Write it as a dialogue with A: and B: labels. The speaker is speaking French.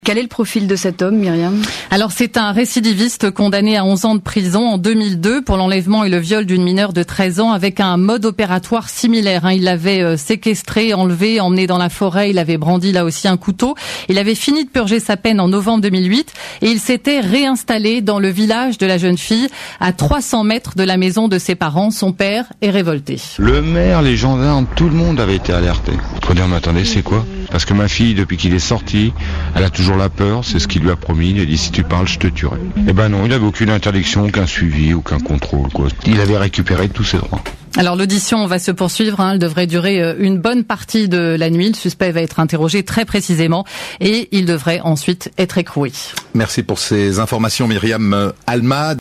A: Quel est le profil de cet homme, Myriam ?
B: Alors c'est un récidiviste condamné à 11 ans de prison en 2002 pour l'enlèvement et le viol d'une mineure de 13 ans avec un mode opératoire similaire. Il l'avait séquestré, enlevé, emmené dans la forêt, il avait brandi là aussi un couteau. Il avait fini de purger sa peine en novembre 2008 et il s'était réinstallé dans le village de la jeune fille à 300 mètres de la maison de ses parents. Son père est révolté.
C: Le maire, les gendarmes, tout le monde avait été alerté. Faut dire, mais attendez, c'est quoi ? Parce que ma fille, depuis qu'il est sorti, elle a toujours la peur, c'est ce qu'il lui a promis, il a dit si tu parles, je te tuerai. Eh ben non, il n'avait aucune interdiction, aucun suivi, aucun contrôle, quoi. Il avait récupéré tous ses droits.
B: Alors l'audition va se poursuivre, elle devrait durer une bonne partie de la nuit. Le suspect va être interrogé très précisément et il devrait ensuite être écroué.
D: Merci pour ces informations, Myriam Alma.